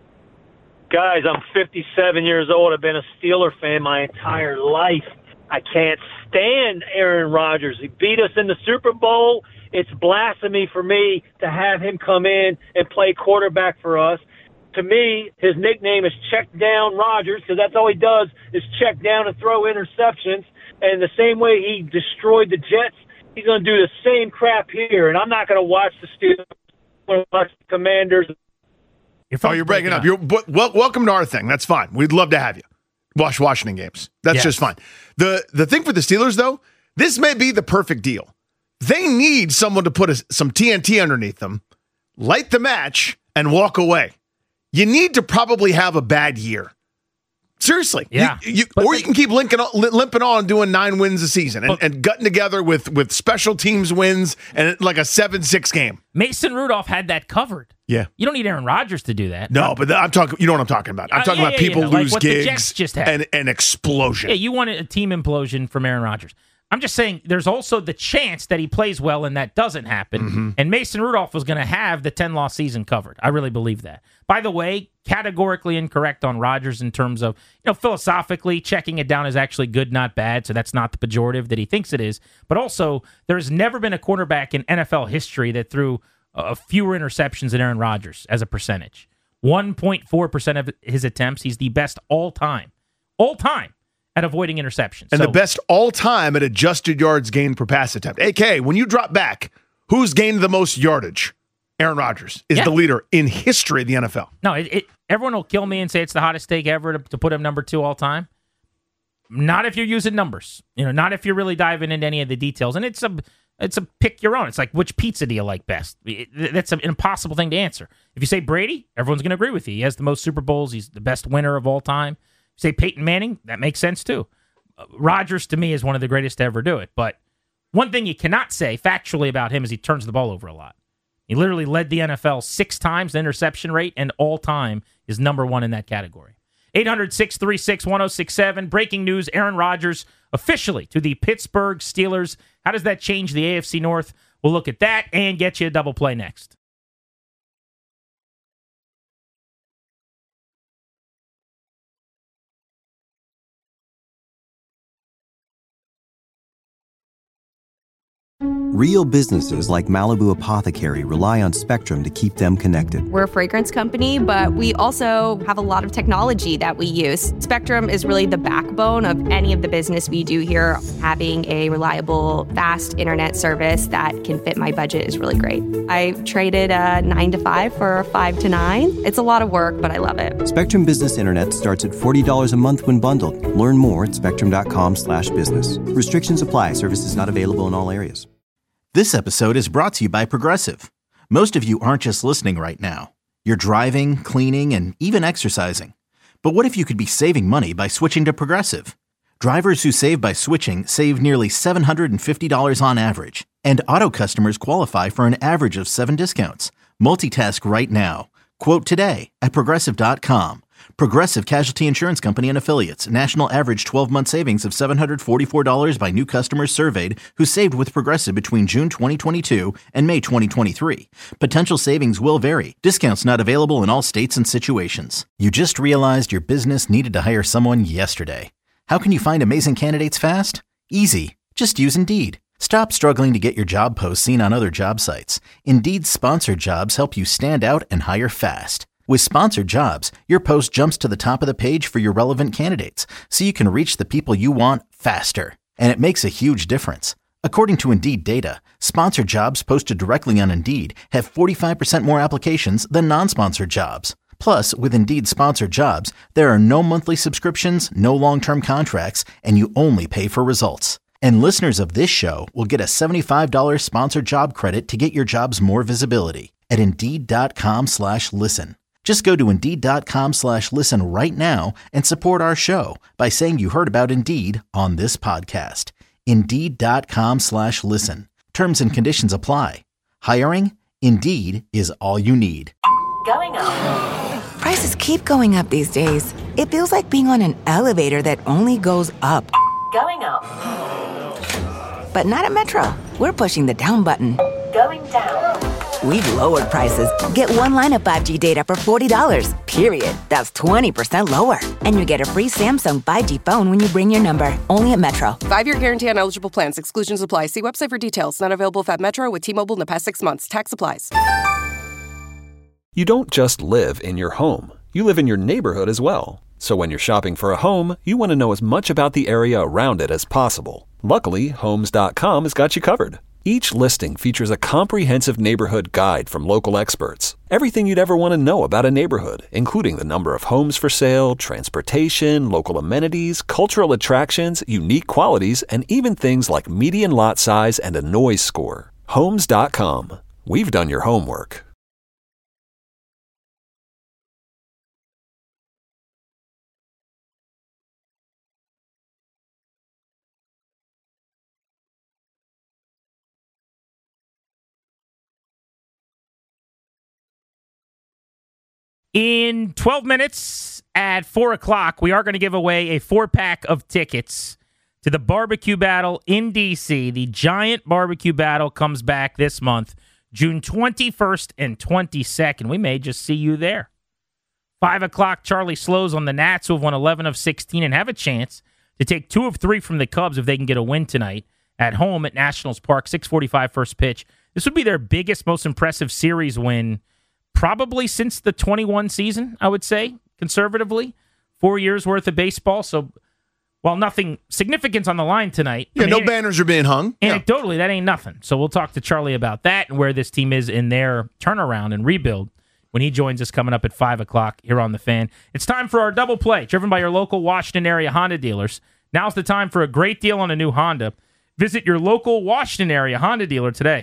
Guys, I'm fifty-seven years old. I've been a Steeler fan my entire life. I can't stand Aaron Rodgers. He beat us in the Super Bowl. It's blasphemy for me to have him come in and play quarterback for us. To me, his nickname is Check Down Rodgers because that's all he does is check down and throw interceptions. And the same way he destroyed the Jets, he's going to do the same crap here. And I'm not going to watch the Steelers. I'm going to watch the Commanders. Oh, you're breaking up. You're well, welcome to our thing. That's fine. We'd love to have you watch Washington games. That's yes. just fine. The the thing for the Steelers, though, this may be the perfect deal. They need someone to put a, some T N T underneath them, light the match, and walk away. You need to probably have a bad year. Seriously. Yeah. You, you, or they, you can keep linking, limping on doing nine wins a season and, but, and gutting together with, with special teams wins and like a seven six game. Mason Rudolph had that covered. Yeah. You don't need Aaron Rodgers to do that. No, but I'm talking, you know what I'm talking about. I'm talking uh, yeah, about yeah, people yeah, lose like gigs just had. and an explosion. Yeah, you want a team implosion from Aaron Rodgers. I'm just saying there's also the chance that he plays well and that doesn't happen. Mm-hmm. And Mason Rudolph was going to have the ten-loss season covered. I really believe that. By the way, categorically incorrect on Rodgers in terms of, you know, philosophically, checking it down is actually good, not bad. So that's not the pejorative that he thinks it is. But also, there's never been a quarterback in N F L history that threw uh, fewer interceptions than Aaron Rodgers as a percentage. one point four percent of his attempts. He's the best all time. All time. At avoiding interceptions. And so, the best all-time at adjusted yards gained per pass attempt. A K, when you drop back, who's gained the most yardage? Aaron Rodgers is yeah. the leader in history of the N F L. No, it, it, everyone will kill me and say it's the hottest take ever to, to put him number two all-time. Not if you're using numbers. You know, not if you're really diving into any of the details. And it's a it's a pick your own. It's like, which pizza do you like best? It, that's an impossible thing to answer. If you say Brady, everyone's going to agree with you. He has the most Super Bowls. He's the best winner of all time. Say Peyton Manning, that makes sense too. Uh, Rodgers, to me, is one of the greatest to ever do it. But one thing you cannot say factually about him is he turns the ball over a lot. He literally led the N F L six times in interception rate, and all time is number one in that category. eight hundred, six three six, one oh six seven. Breaking news, Aaron Rodgers officially to the Pittsburgh Steelers. How does that change the A F C North? We'll look at that and get you a double play next. Real businesses like Malibu Apothecary rely on Spectrum to keep them connected. We're a fragrance company, but we also have a lot of technology that we use. Spectrum is really the backbone of any of the business we do here. Having a reliable, fast internet service that can fit my budget is really great. I traded a nine to five for a five to nine. It's a lot of work, but I love it. Spectrum Business Internet starts at forty dollars a month when bundled. Learn more at spectrum.com slash business. Restrictions apply. Services not available in all areas. This episode is brought to you by Progressive. Most of you aren't just listening right now. You're driving, cleaning, and even exercising. But what if you could be saving money by switching to Progressive? Drivers who save by switching save nearly seven hundred fifty dollars on average. And auto customers qualify for an average of seven discounts. Multitask right now. Quote today at Progressive dot com. Progressive Casualty Insurance Company and Affiliates. National average twelve-month savings of seven hundred forty-four dollars by new customers surveyed who saved with Progressive between June twenty twenty-two and May twenty twenty-three. Potential savings will vary. Discounts not available in all states and situations. You just realized your business needed to hire someone yesterday. How can you find amazing candidates fast? Easy. Just use Indeed. Stop struggling to get your job posts seen on other job sites. Indeed's sponsored jobs help you stand out and hire fast. With sponsored jobs, your post jumps to the top of the page for your relevant candidates, so you can reach the people you want faster. And it makes a huge difference. According to Indeed data, sponsored jobs posted directly on Indeed have forty-five percent more applications than non-sponsored jobs. Plus, with Indeed sponsored jobs, there are no monthly subscriptions, no long-term contracts, and you only pay for results. And listeners of this show will get a seventy-five dollars sponsored job credit to get your jobs more visibility at Indeed.com slash listen. Just go to Indeed.com slash listen right now and support our show by saying you heard about Indeed on this podcast. Indeed.com slash listen. Terms and conditions apply. Hiring? Indeed is all you need. Going up. Prices keep going up these days. It feels like being on an elevator that only goes up. Going up. But not at Metro. We're pushing the down button. Going down. We've lowered prices. Get one line of five G data for forty dollars, period. That's twenty percent lower. And you get a free Samsung five G phone when you bring your number. Only at Metro. Five-year guarantee on eligible plans. Exclusions apply. See website for details. Not available at Metro with T-Mobile in the past six months. Tax applies. You don't just live in your home. You live in your neighborhood as well. So when you're shopping for a home, you want to know as much about the area around it as possible. Luckily, Homes dot com has got you covered. Each listing features a comprehensive neighborhood guide from local experts. Everything you'd ever want to know about a neighborhood, including the number of homes for sale, transportation, local amenities, cultural attractions, unique qualities, and even things like median lot size and a noise score. Homes dot com. We've done your homework. In twelve minutes at four o'clock, we are going to give away a four-pack of tickets to the barbecue battle in D C. The giant barbecue battle comes back this month, June twenty-first and twenty-second. We may just see you there. five o'clock, Charlie Slows on the Nats, who have won eleven of sixteen and have a chance to take two of three from the Cubs if they can get a win tonight at home at Nationals Park, six forty-five first pitch. This would be their biggest, most impressive series win probably since the twenty-one season, I would say, conservatively. Four years worth of baseball. So while nothing significant's on the line tonight. Yeah, I mean, no banners are being hung. Anecdotally, yeah. That ain't nothing. So we'll talk to Charlie about that and where this team is in their turnaround and rebuild when he joins us coming up at five o'clock here on The Fan. It's time for our double play, driven by your local Washington area Honda dealers. Now's the time for a great deal on a new Honda. Visit your local Washington area Honda dealer today.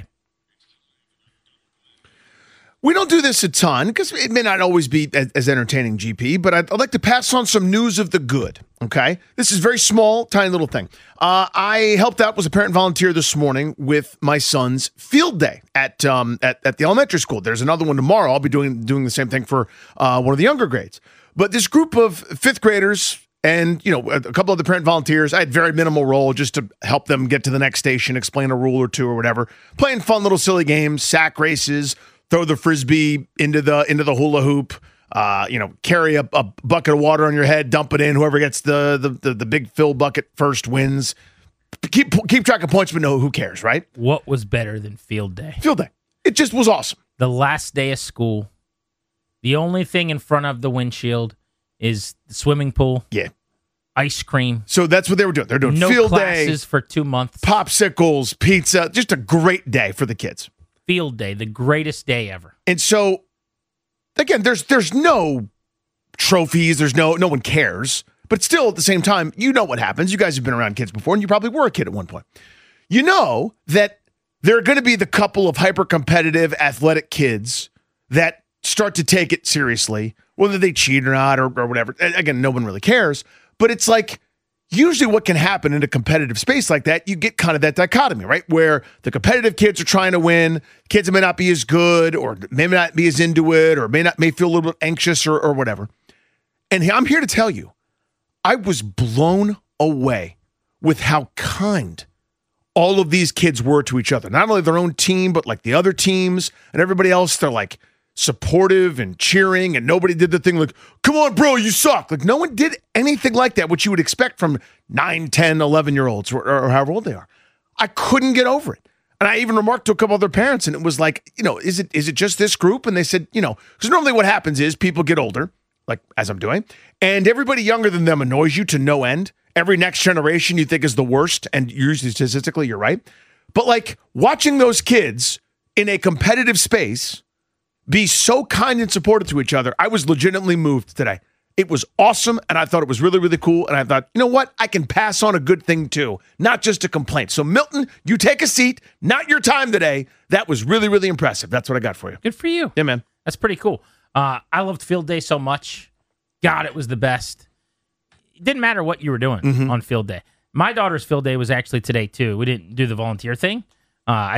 We don't do this a ton because it may not always be as, as entertaining, G P, but I'd, I'd like to pass on some news of the good, okay? This is very small, tiny little thing. Uh, I helped out, was a parent volunteer this morning with my son's field day at um, at, at the elementary school. There's another one tomorrow. I'll be doing, doing the same thing for uh, one of the younger grades. But this group of fifth graders and, you know, a couple of the parent volunteers, I had very minimal role just to help them get to the next station, explain a rule or two or whatever, playing fun little silly games, sack races, throw the Frisbee into the into the hula hoop, uh, you know, carry a, a bucket of water on your head, dump it in. Whoever gets the the, the, the big fill bucket first wins. Keep keep track of points, but no, who cares, right? What was better than field day? Field day. It just was awesome. The last day of school, the only thing in front of the windshield is the swimming pool. Yeah. Ice cream. So that's what they were doing. They're doing no field classes day, for two months. Popsicles, pizza. Just a great day for the kids. Field day, the greatest day ever. And so, again, there's there's no trophies. There's no no one cares. But still, at the same time, you know what happens. You guys have been around kids before, and you probably were a kid at one point. You know that there are going to be the couple of hyper-competitive athletic kids that start to take it seriously, whether they cheat or not or, or whatever. And again, no one really cares. But it's like, usually what can happen in a competitive space like that, you get kind of that dichotomy, right? Where the competitive kids are trying to win, kids may not be as good or may not be as into it or may not may feel a little bit anxious or, or whatever. And I'm here to tell you, I was blown away with how kind all of these kids were to each other. Not only their own team, but like the other teams and everybody else. They're like supportive and cheering, and nobody did the thing like, come on, bro, you suck. Like, no one did anything like that, which you would expect from nine, ten, eleven-year-olds or, or however old they are. I couldn't get over it. And I even remarked to a couple other parents, and it was like, you know, is it is it just this group? And they said, you know, because normally what happens is people get older, like as I'm doing, and everybody younger than them annoys you to no end. Every next generation you think is the worst, and usually statistically you're right. But like watching those kids in a competitive space be so kind and supportive to each other, I was legitimately moved today. It was awesome, and I thought it was really, really cool, and I thought, you know what? I can pass on a good thing, too, not just a complaint. So, Milton, you take a seat. Not your time today. That was really, really impressive. That's what I got for you. Good for you. Yeah, man. That's pretty cool. Uh, I loved field day so much. God, it was the best. It didn't matter what you were doing mm-hmm. on field day. My daughter's field day was actually today, too. We didn't do the volunteer thing. Uh, I just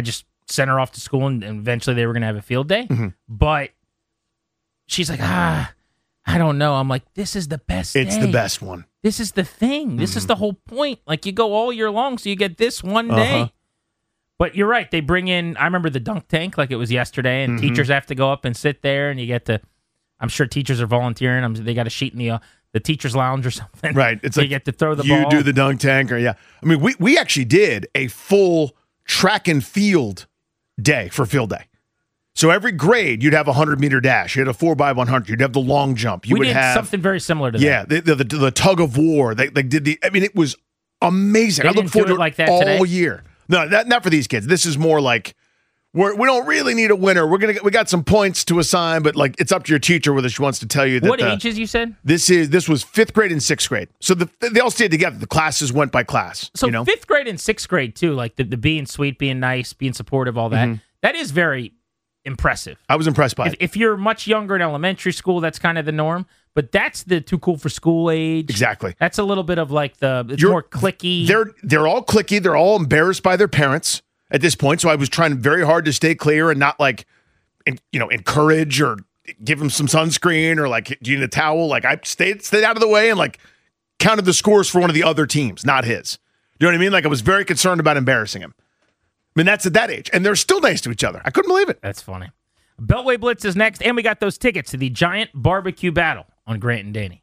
sent her off to school, and, and eventually they were going to have a field day. Mm-hmm. But she's like, ah, I don't know. I'm like, this is the best It's day. the best one. This is the thing. This mm-hmm. is the whole point. Like, you go all year long, so you get this one day. Uh-huh. But you're right. They bring in, I remember the dunk tank like it was yesterday, and Mm-hmm. teachers have to go up and sit there, and you get to, I'm sure teachers are volunteering. I'm, they got a sheet in the uh, the teacher's lounge or something. Right. It's so like you get to throw the you ball. do the dunk tank, or yeah. I mean, we we actually did a full track and field day for field day. So every grade, you'd have a hundred meter dash. You had a four by one hundred. You'd have the long jump. You we would did have something very similar to that. yeah, the, the, the, the tug of war. They, they did the. I mean, it was amazing. They I look didn't forward do to it like that all today? year. No, that, not for these kids. This is more like we're, we don't really need a winner. We're gonna we got some points to assign, but like it's up to your teacher whether she wants to tell you that. What the, ages you said? This is this was fifth grade and sixth grade. So the, they all stayed together. The classes went by class. So you know? fifth grade and sixth grade too, like the, the being sweet, being nice, being supportive, all that. Mhm. That is very impressive. I was impressed by if, it. if you're much younger in elementary school, that's kind of the norm. But that's the too cool for school age. Exactly. That's a little bit of like the it's You're- more clicky. They're they're all clicky. They're all embarrassed by their parents at this point. So I was trying very hard to stay clear and not like, en- you know, encourage or give them some sunscreen or like, do you need a towel? Like I stayed stayed out of the way and like counted the scores for one of the other teams, not his. You know what I mean? Like I was very concerned about embarrassing him. I mean, that's at that age, and they're still nice to each other. I couldn't believe it. That's funny. Beltway Blitz is next, and we got those tickets to the Giant Barbecue Battle on Grant and Danny.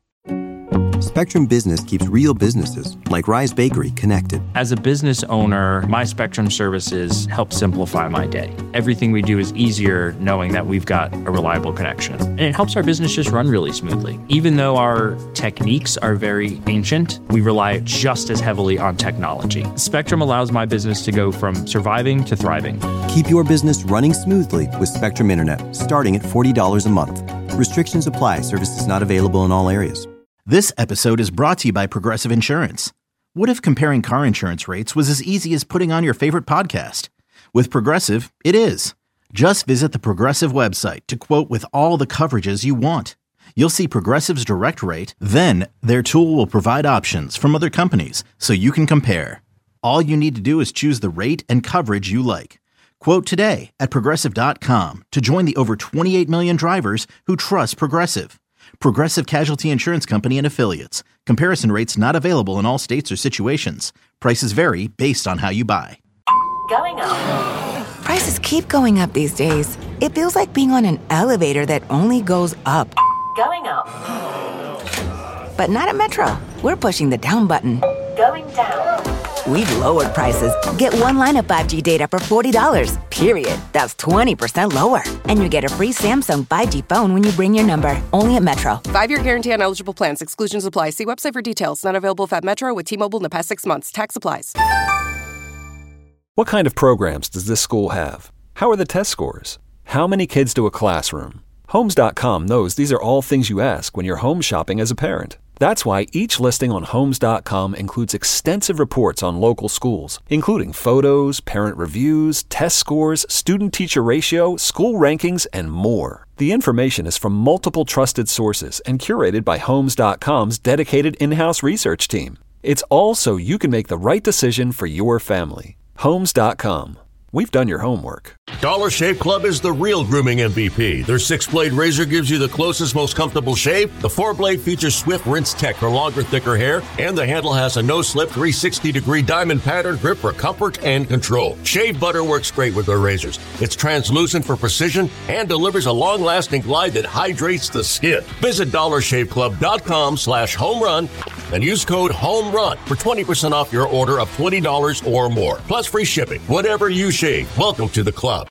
Spectrum Business keeps real businesses, like Rise Bakery, connected. As a business owner, my Spectrum services help simplify my day. Everything we do is easier knowing that we've got a reliable connection. And it helps our business just run really smoothly. Even though our techniques are very ancient, we rely just as heavily on technology. Spectrum allows my business to go from surviving to thriving. Keep your business running smoothly with Spectrum Internet, starting at forty dollars a month. Restrictions apply. Services not available in all areas. This episode is brought to you by Progressive Insurance. What if comparing car insurance rates was as easy as putting on your favorite podcast? With Progressive, it is. Just visit the Progressive website to quote with all the coverages you want. You'll see Progressive's direct rate, then their tool will provide options from other companies so you can compare. All you need to do is choose the rate and coverage you like. Quote today at Progressive dot com to join the over twenty-eight million drivers who trust Progressive. Progressive Casualty Insurance Company and Affiliates. Comparison rates not available in all states or situations. Prices vary based on how you buy. Going up. Prices keep going up these days. It feels like being on an elevator that only goes up. Going up. But not at Metro. We're pushing the down button. Going down. We've lowered prices. Get one line of five G data for forty dollars, period. That's twenty percent lower. And you get a free Samsung five G phone when you bring your number. Only at Metro. Five-year guarantee on eligible plans. Exclusions apply. See website for details. Not available if at Metro with T-Mobile in the past six months. Tax applies. What kind of programs does this school have? How are the test scores? How many kids do a classroom? Homes dot com knows these are all things you ask when you're home shopping as a parent. That's why each listing on Homes dot com includes extensive reports on local schools, including photos, parent reviews, test scores, student-teacher ratio, school rankings, and more. The information is from multiple trusted sources and curated by Homes dot com's dedicated in-house research team. It's all so you can make the right decision for your family. Homes dot com. We've done your homework. Dollar Shave Club is the real grooming M V P. Their six-blade razor gives you the closest, most comfortable shave. The four-blade features Swift Rinse Tech for longer, thicker hair. And the handle has a no-slip three hundred sixty degree diamond pattern grip for comfort and control. Shave butter works great with their razors. It's translucent for precision and delivers a long-lasting glide that hydrates the skin. Visit dollar shave club dot com slash home run and use code HOMERUN for twenty percent off your order of twenty dollars or more. Plus free shipping. Whatever you shave, welcome to the club.